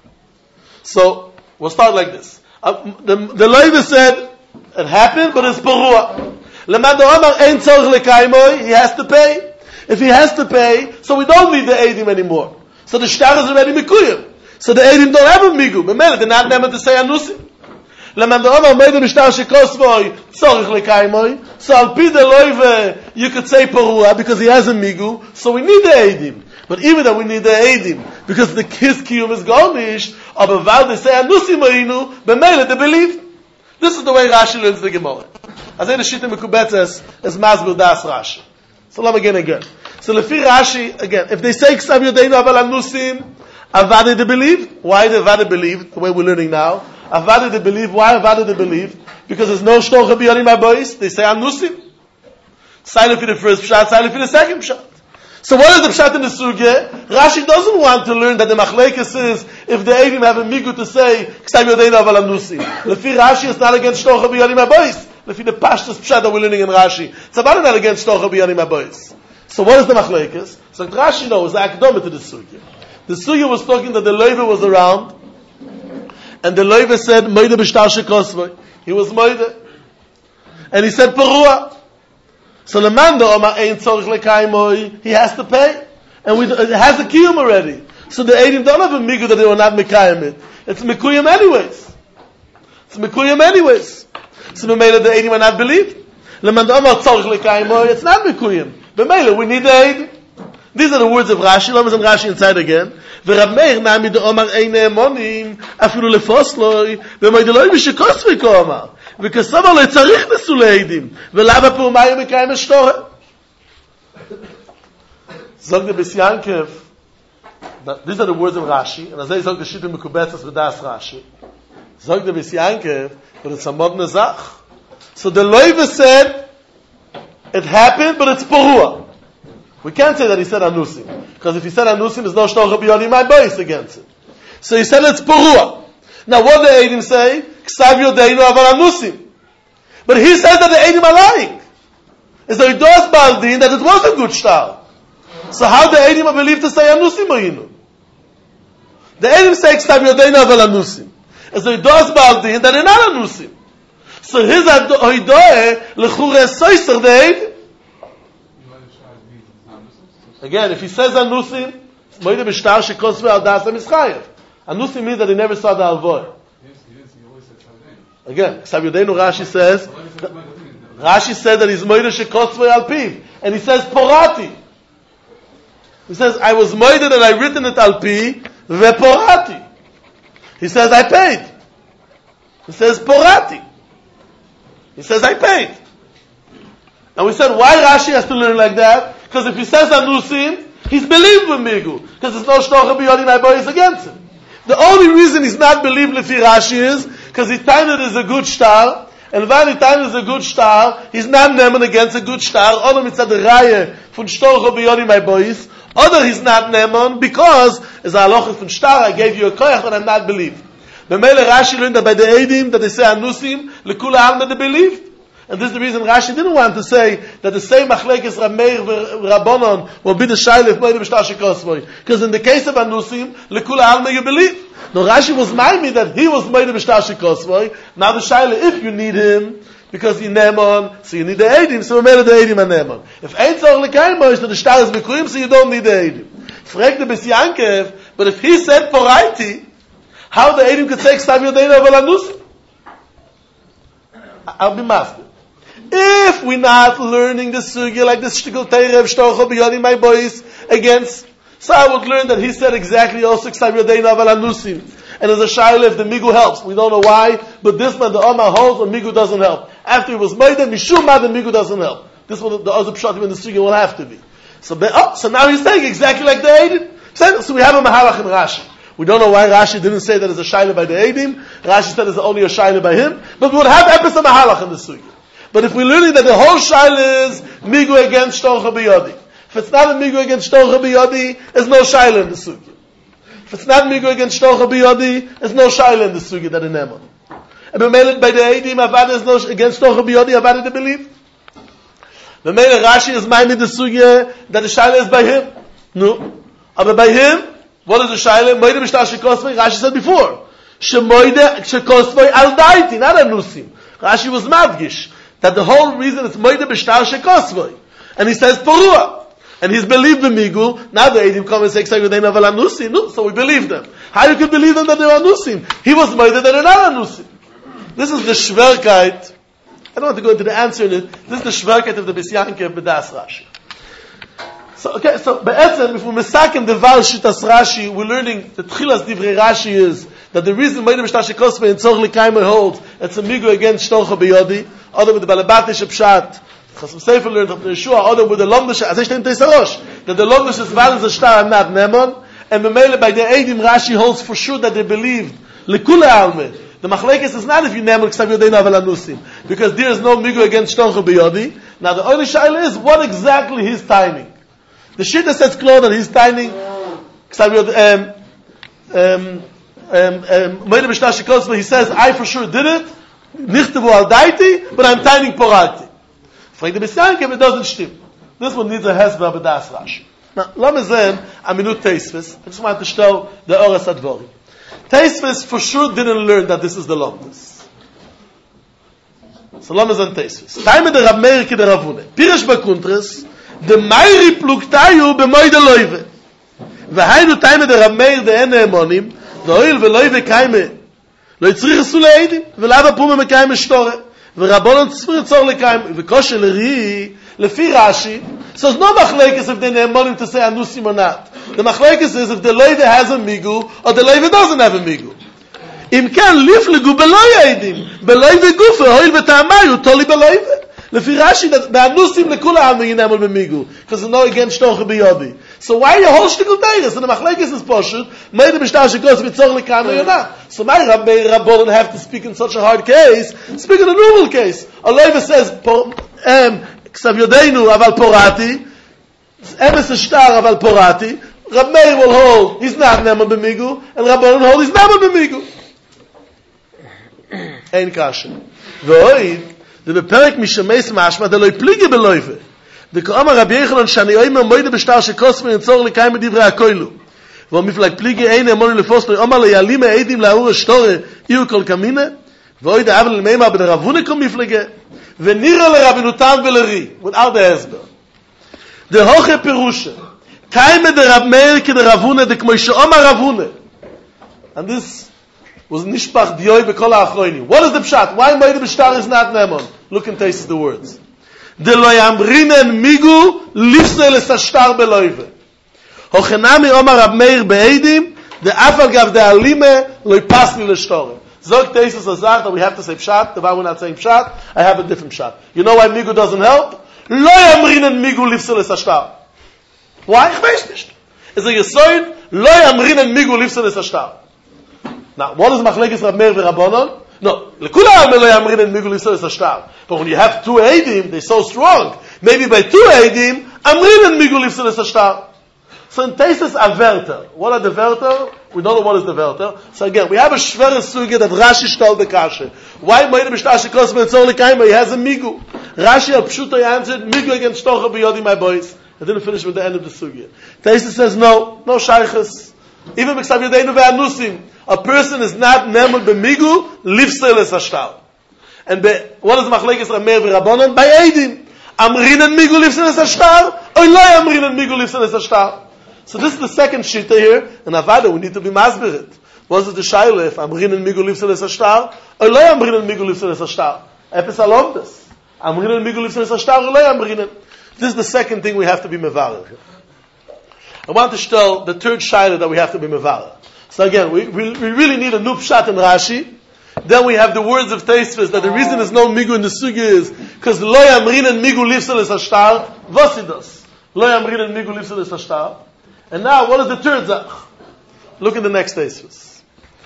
So we'll start like this. The loive said it happened, but it's Perua. Lemando Amar ein tzorich lekaimoi, he has to pay. If he has to pay, so we don't need the Eidim anymore. So the shtar is already mikuyim. So the Eidim don't have a migu. But they're not never to say Anusim. Lemando Amar moide b'shtar shekosvoi tzorich lekaimoi. So al pi de loive, you could say Perua because he has a migu. So we need the Eidim. But even though we need the Eidim, because his kiyum is garnished, of a vow they say Anusim Moinu, b'meile they believe. This is the way Rashi learns the Gemara. As the Shita Mekubetzes is Masbil Das Rashi. So let me again. So lefi Rashi, again, if they say Ksav Yodeinu Aval Anusim, Avadi they believe. Why did Avadi believe? The way we're learning now. Avadi they believe. Why Avadi they believe? Because there's no Shtocha B'Yodim HaBois. They say Anusim. Silent for the first pshat, silent for the second pshat. So what is the pshat in the sugya? Rashi doesn't want to learn that the machlekes is if the Eidim have a migu to say Ksav Yodeinu Aval Anusim. Lefi Rashi is not against Shtocha B'Yodim HaBois. Lefi the pashtus pshat that we're learning in Rashi. It's about not against Shtocha B'Yodim HaBois. So what is the machlekes? So Rashi knows the akdama to the sugya. The sugya was talking that the Levi was around, and the Levi said, Moide b'shtar shekosvoi. He was Moide. And he said, Perua. So the man, the Omar, ain't tzorich lekaimoi, he has to pay. And it has a kiyum already. So the Eidim don't have a migu that they were not mekayim it. It's mekuyim anyways. So the Mela, the Eidim are not believed. The man, the Omar, tzorich lekaimoi, it's not mekuyim. The Mela, we need the Eidim. These are the words of Rashi. Let me send Rashi inside again. V'Rab Meir nami de Omar ein ne'emonim afilu lefosloi v'moideloi b'shekosvei ko'omar v'kasavar lo tzarich nesu le'edim v'lava p'umayim mekayim eshtorah. Zog the Beis Yankev. These are the words of Rashi, and as they zog the Shittim Mekubetzes v'das Rashi. Zog the Beis Yankev, but it's a modern zach. So the Levi said, it happened, but it's Perua. We can't say that he said Anusim. Because if he said Anusim, there's no Shtocha B'Yodi my bias against it. So he said it's Perua. Now what the Eidim say? Ksav Yodeinu Aval Anusim. But he says that the Eidim are lying. And so he does Baldin that it was a good shtar. So how the Eidim are believed to say Anusim Oyinu? The Eidim say Ksav Yodeinu Aval Anusim. And so he does Baldin that they're not Anusim. So his Oidoe L'chure Soiser the Eidim. Again, if he says Anusim, Moide b'shtar shekosvei al das ha'mischayev. Anusim means that he never saw the alvoy. Again, Ksav Yodeinu Rashi says that he's Moide shekosvei al piv. And he says Porati. He says, I was Moide and I written it al pi, ve'porati. He says, I paid. He says Porati. He says, I paid. And we said, why Rashi has to learn like that? Because if he says Anusim, he's believed with Migu. Because there's no Shtocha B'Yodi Naiboyis against him. The only reason he's not believed Lefi Rashi is because he timed it as a good star, and when he timed it as a good star, he's not neman against a good star, oder mitzad the Reihe von Shtocha B'Yodi Naiboyis, oder he's not neman because, as a halacha von star, I gave you a koyach that I'm not believed. The Mele Rashi learned that by the Eidim, that they say Anusim, Lekula Alma they believed. And this is the reason Rashi didn't want to say that the same machlekes Rab Meir Rabbanon will be the shaila Moide b'shtar shekosvoi. Because in the case of Anusim, Lekula Alma you believe. No, Rashi was maiming that he was Moide b'shtar shekosvoi. Now the shaila, if you need him, because he nemon, so you need the Eidim, so we made the Eidim and nemon. If ein tzorich l'kaimo, so the shtar is mekuyim, so you don't need the Eidim. Frag the Beis Yankev, but if he said Poraiti, how the Eidim could say Ksav Yodeinu Aval Anusim? I'll be master. If we're not learning the sugya like the shtickle terev shtocha b'yodi my boys against, so I would learn that he said exactly also Ksav Yodeinu Aval Anusim. And as a shaila, if the migu helps, we don't know why, but this man the Omar holds when migu doesn't help. After he was made, mishum ma the migu doesn't help. This one the other pshatim in the sugya will have to be. So now he's saying exactly like the Eidim. So we have a mahalach in Rashi. We don't know why Rashi didn't say that it's a shaila by the Eidim. Rashi said it's only a shaila by him. But we would have epis of mahalach in the sugya. But if we're learning that the whole shaila is migu against shtocha b'yodi, if it's not a migu against shtocha b'yodi, there's no shaila in the sugya. If it's not migu against shtocha b'yodi, there's no shaila in the sugya that in Emon. And by the Eidim, avad is no against shtocha b'yodi, avad to believe. The Mele Rashi is miming the sugya that the shaila is by him. No, but by him, what is the shaila? Moide b'shtar shekosvei. Rashi said before, shemoide shekosvei al daiti, not anusim. Rashi was madgish that the whole reason it's Moide b'shtar shekosvoi. And he says Porua. And he's believed the Migu. Now the Eidim come and say, no, so we believe them. How you can believe them that they're Anusim? He was Moide that they're not Anusim. This is the Shverkeit. I don't want to go into the answer in it. This is the Shverkeit of the Beis Yankev B'das Rashi. So Be'etzem, if we mesakim the Val Shitas Rashi, we're learning the Tchilas Divrei Rashi is that the reason Moide b'shtar shekosvei and Tzorich l'kaimo holds it's a Migu against Shtocha b'yodi, other with the Balabatish Pshat, Chasam Sefer learned from the Yeshua, other with the Lomdish, as I say in Teisarosh, that the Lomdish is valid as a shtar and not Nemon, and Memele by the Eidim Rashi holds for sure that they believed Lekula Alme. The Machlekes is not if you Nemon Ksav Yodeinu Aval Anusim, because there is no Migu against Shtocha b'yodi. Now the only shaila is what exactly his timing. The Shita says clear that he's timing Ksav Yodeinu Moide b'shtar shekosvei, he says, I for sure did it, nichtavu al daiti, but I'm timing porati. Frag the Beis Yankev, it doesn't stim. This one needs a hesba b'das Rashi. Now, Lamazen, Aminut Teisvis. I just wanted to show the Oras Advari. Teisvis for sure didn't learn that this is the Lomdus. So Lamazen Teisvis. Taime de Rab Meir ki de Ravune. Pirish Bakuntres, de Meiri pluktayu b'moide loive. V'hainu taime de Rab Meir de ene emonim, v'oil v'loive kaime, lo yitzrich esu le'edim, v'lava pume mekaime shtore. ורבונן צפיר צור לקיים וקושי לרי לפי רש"י. So it's not machlekes if they name to say anusim or not. The machlekes is if the loive has a migu or the loive doesn't have a migu. אם כן לפלגו בלוי עדים בלוי גופה הואיל וטעמי הוא תולי בלוי. לפי רש"י באנוסים לכולם ינמול במיגו because no against שטוחה ביודי. So why you hold shtickle deiris? And the machlekes is poshut made the bishtar shekos vitzor lekam or not. So my Rabbanon have to speak in such a hard case. Speak in a normal case. A loive says ksav yodeinu aval porati emes shtar aval porati. Rab Meir will hold he's not nemol b'migu and Rabbanon hold he's nemol b'migu. Ein kasha. V'oid the beperek mishameis mashma the loy plige beloive. The Kamar Rabbi Yochanan shani oimer moide b'shtar shekos v'nitzor lekayim b'divrei hakoilu. V'omiflag plige ein emoni lefosno omar le'yalim edim la'ur shtore iu kol kamine. V'oid ha'avel l'meima b'de Ravune kom miflage. V'nira l'rabinutam v'leri. Without the hezber. The hoche perusha. Kaime de Rab Meir ki de Ravune de k'mo she'omar Ravune. And this was nishpach dioi b'kol ha'achroinim. What is the pshat? Why moide b'shtar is not nemon? Look and taste the words. De lo yamrinen migu lifsel es ashtar beloive. Hochenami omar Rab Meir be'edim de afal gav de alime lo yipasni l'shtore. Zog teisus azar that we have to say pshat. The we're not saying pshat. I have a different pshat. You know why migu doesn't help? Lo yamrinen migu lifsel es ashtar. Why? Ich weiß nicht. Is a yesoid lo yamrinen migu lifsel es ashtar. Now, what is machlekes Rab Meir v'Rabbanon? No, lekulam lo yamrinen migu lifsel es ashtar. But when you have two eidim, they're so strong. Maybe by two eidim, amrinen migu lifsel es ashtar. So in Teisus averter. What are the verter? We don't know what is the verter. So again, we have a shvere suge that Rashi stole the kashe. Why moide b'shtar shekos v'nitzor lekayim? He has a migu. Rashi al pshuto answered migu against shtocha b'yodi, my boys. I didn't finish with the end of the suge. Teisus says no shayches. Even b'ksav yodeinu ve'anusim. A person is not nemul b'migu lifsel es ashtar. And what is machlekes Rab Meir v'Rabbanon? By eidim. Amrinen migu lifsel es ashtar, or lo amrinen migu lifsel es ashtar. So this is the second shita here. In Avada, we need to be masbirit. Was it the shaila if amrinen migu lifsel es ashtar, or lo amrinen migu lifsel es ashtar? Epis alomdes. Amrinen migu lifsel es ashtar, or lo amrinen. This is the second thing we have to be mevarer. I want to tell the third shaila that we have to be mevarer. So again, we really need a new pshat in Rashi. Then we have the words of Teisvis that the reason there's no migu in the sugi is because lo yamrinen migu lifsel es ashtar vosidos. Lo yamrinen migu lifsel es ashtar. And now, what is the third zach? Look at the next Teisvis.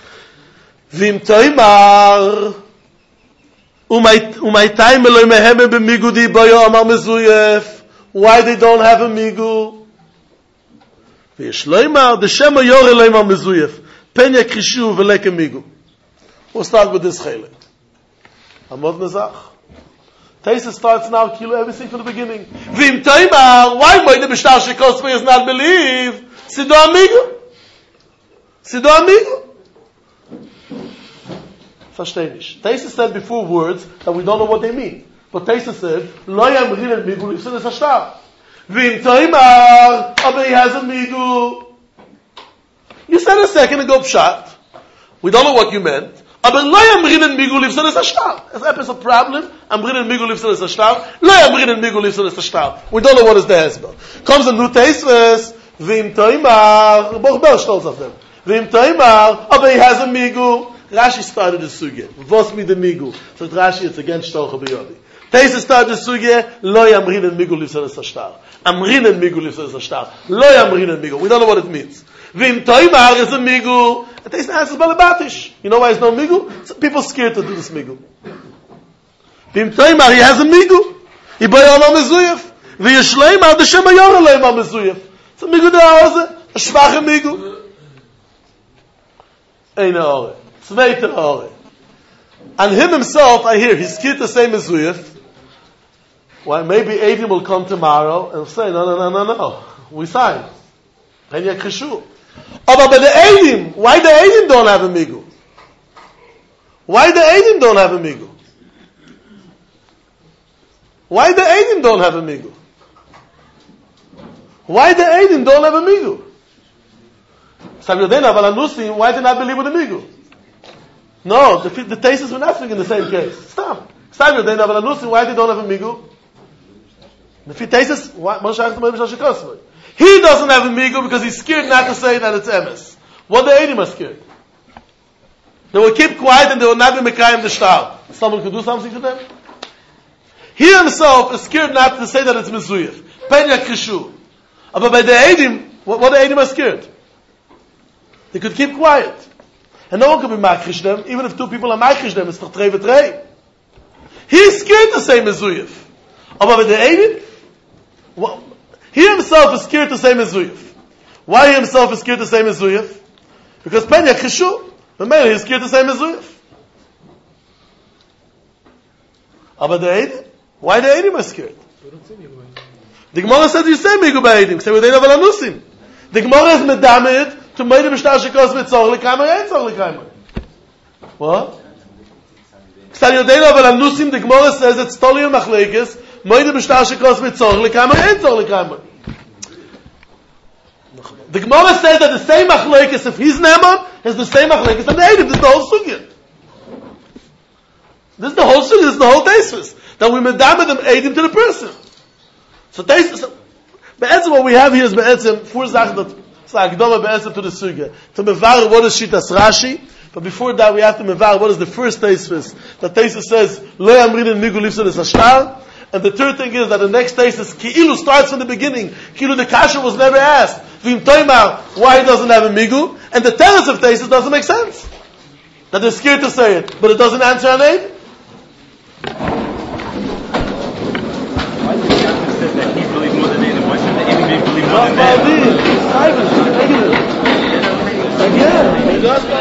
Vim toimar umay taim lo ymeheme b'migu di boyo amar mezuyef. Why they don't have a migu? V'yishloimar d'shem yore loimar mezuyef. Penya krishu v'leke migu. We'll start with this chaylik. Amod nezach. Teissus starts now, kilo everything from the beginning. V'im toimar, why moide b'shtar shekos is not believe? Sido amigo. Versteh nicht. Teissus said before words that we don't know what they mean. But Teissus said, lo yamrinen migu lifsel es ashtar. V'im toimar, aber he has a migu. You said a second ago pshat. We don't know what you meant. Aber lo yamrinen migu lifsel es ashtar. Is that a problem? Amrinen migu lifsel es ashtar. Lo yamrinen migu lifsel es ashtar. We don't know what is the hezbollah. Comes a new Teissus. V'im toimar. Bochber stolz of them. V'im toimar. Aber he has a migu. Rashi started the sugya. Vos mi the migu. So Rashi, it's against shtocha b'yodi. Teissus started the sugya. Lo yamrinen migu lifsel es ashtar. Amrinen migu lifsel es ashtar. Lo yamrinen migu. We don't know what it means. V'im toimar is a migu. And Teissus answers balabatish. You know why it's no migu? So people scared to do this migu. V'im toimar, he has a migu. He boy amar mezuyef. V'yishleimar d'shem yore loimar mezuyef. So migu de hause. A schwache migu. Eine ore. Zweite ore. And him himself, I hear, he's scared to say mezuyef. Why? Maybe Eidim will come tomorrow and say, no. We signed. Penya Kishu. Oh, but the Eidim, why the Eidim don't have a migu? Why the Eidim don't have a migu? Why the Eidim don't have a migu? Why the Eidim don't have a migu? Why did not believe with a migu? No, the tastes were nothing in the same case. Stop. Why they don't have a migu? The tastes, he doesn't have a migu because he's scared not to say that it's emes. What the Eidim are scared? They will keep quiet and they will not be mekayim the shtar. Someone could do something to them? He himself is scared not to say that it's mezuyif. Penya kishu. But by the Eidim, what the Eidim are scared? They could keep quiet. And no one could be makrish them. Even if two people are makrish them, it's toch trei v'trei. He's scared to say mezuyif. But by the Eidim, he himself is scared to say mezuyif. Why he himself is scared to say mezuyif? Because Penya kishu. But maybe he's scared to say mezuyif. But the Eidim, why the Eidim are scared? The Gemara says you say migu ba'edim. Say we don't have anusim. The Gemara is medamid to meidem b'shtar shekos mitzor l'kaimer and tzor l'kaimer. What? Say you don't have anusim. The Gemara says it's totally a machlekes meidem b'shtar shekos mitzor l'kaimer and tzor l'kaimer. The Gemara says that the same machlekes if he's neman is the same machlekes and the Eidim. This is the whole sugya. This is the whole sugya. This is the whole tesis that we medamid them Eidim to the person. So what we have here is four Sachen that Agdama to the Sugya. To mevar what is Shitas Rashi, but before that we have to mevar what is the first tesis. The tesis says Lo Yamrin and Migu Lifson is Ashtar, and the third thing is that the next tesis Ki'ilu starts from the beginning. Ki'ilu the Kasha was never asked. Vim Toimar why he doesn't have a Migu, and the tesis of tesis doesn't make sense. That they're scared to say it, but it doesn't answer our name. Again,